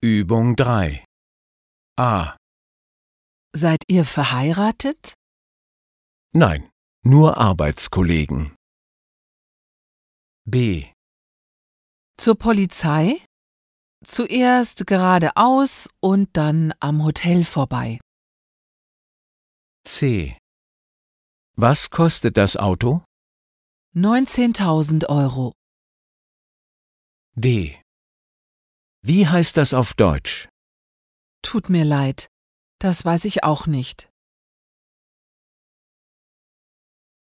Übung 3 A. Seid ihr verheiratet? Nein, nur Arbeitskollegen. B. Zur Polizei? Zuerst geradeaus und dann am Hotel vorbei. C. Was kostet das Auto? 19.000 Euro. D. Wie heißt das auf Deutsch? Tut mir leid, das weiß ich auch nicht.